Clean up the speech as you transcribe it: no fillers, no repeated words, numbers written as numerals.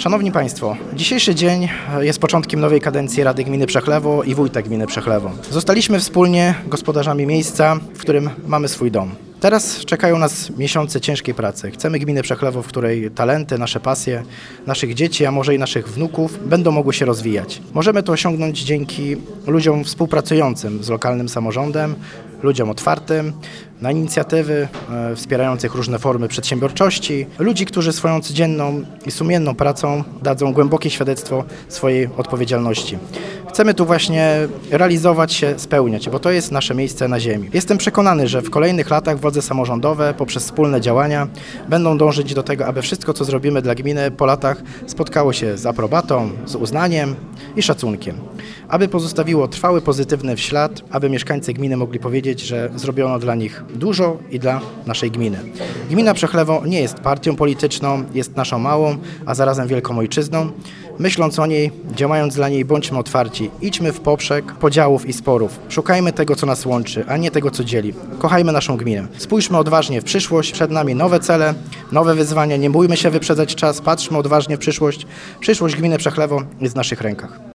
Szanowni Państwo, dzisiejszy dzień jest początkiem nowej kadencji Rady Gminy Przechlewo i wójta gminy Przechlewo. Zostaliśmy wspólnie gospodarzami miejsca, w którym mamy swój dom. Teraz czekają nas miesiące ciężkiej pracy. Chcemy gminy Przechlewo, w której talenty, nasze pasje, naszych dzieci, a może i naszych wnuków będą mogły się rozwijać. Możemy to osiągnąć dzięki ludziom współpracującym z lokalnym samorządem, ludziom otwartym na inicjatywy wspierających różne formy przedsiębiorczości, ludzi, którzy swoją codzienną i sumienną pracą dadzą głębokie świadectwo swojej odpowiedzialności. Chcemy tu właśnie realizować się, spełniać, bo to jest nasze miejsce na ziemi. Jestem przekonany, że w kolejnych latach władze samorządowe poprzez wspólne działania będą dążyć do tego, aby wszystko, co zrobimy dla gminy po latach spotkało się z aprobatą, z uznaniem i szacunkiem. Aby pozostawiło trwały pozytywny ślad, aby mieszkańcy gminy mogli powiedzieć, że zrobiono dla nich dużo i dla naszej gminy. Gmina Przechlewo nie jest partią polityczną, jest naszą małą, a zarazem wielką ojczyzną. Myśląc o niej, działając dla niej, bądźmy otwarci. Idźmy w poprzek podziałów i sporów. Szukajmy tego, co nas łączy, a nie tego, co dzieli. Kochajmy naszą gminę. Spójrzmy odważnie w przyszłość. Przed nami nowe cele, nowe wyzwania. Nie bójmy się wyprzedzać czas. Patrzmy odważnie w przyszłość. Przyszłość gminy Przechlewo jest w naszych rękach.